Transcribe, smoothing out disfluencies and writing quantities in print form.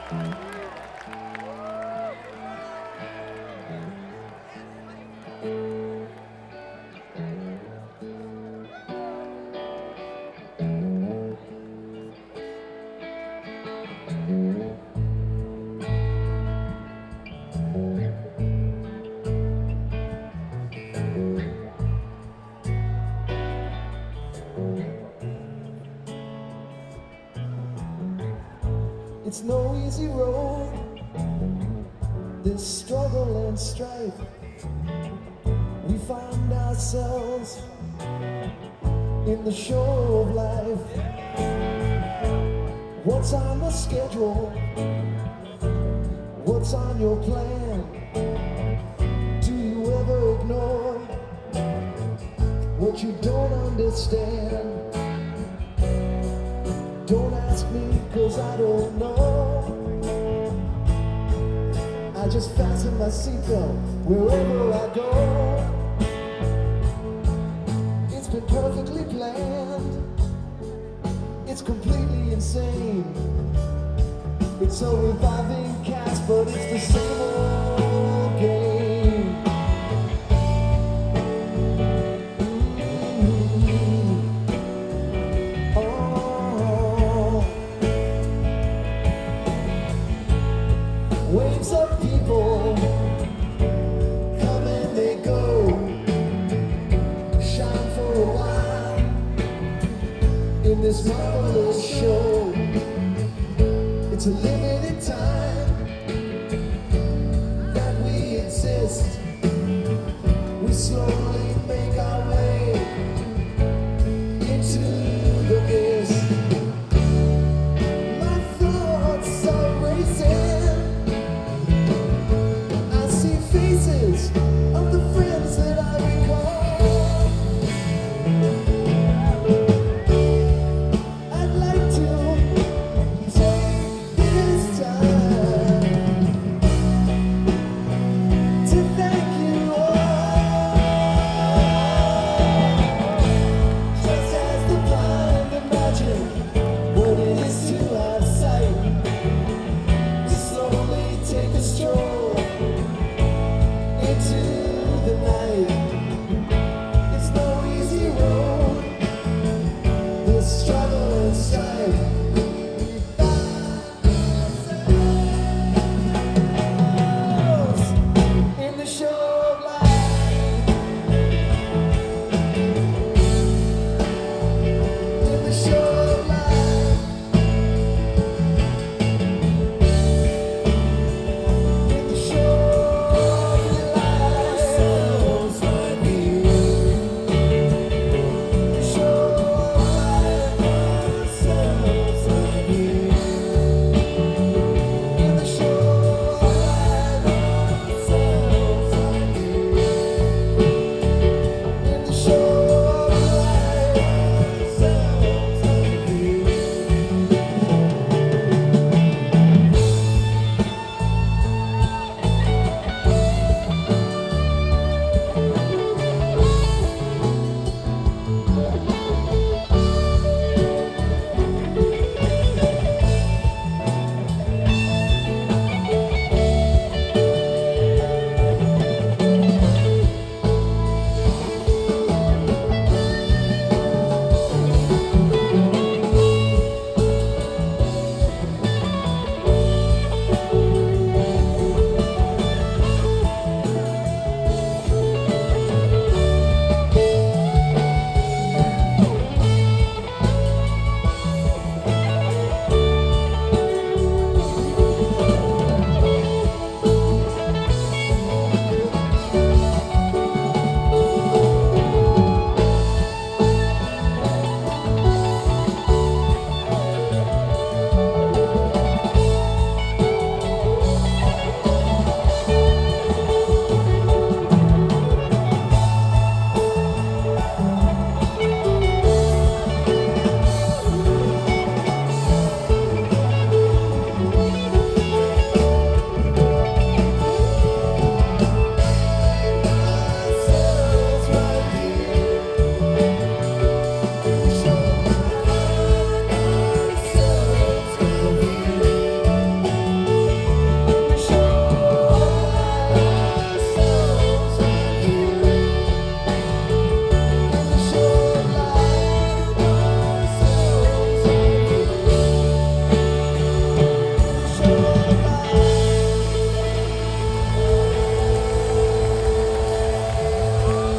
It's no easy road, this struggle and strife. We find ourselves in the show of life. What's on the schedule? What's on your plan? Do you ever ignore what you don't understand? Don't ask me, 'cause I don't know. I just fasten my seatbelt wherever I go. It's been perfectly planned. It's completely insane. It's a reviving cast, but it's the same old game. Waves of people come and they go, shine for a while in this marvelous show. It's a limited time.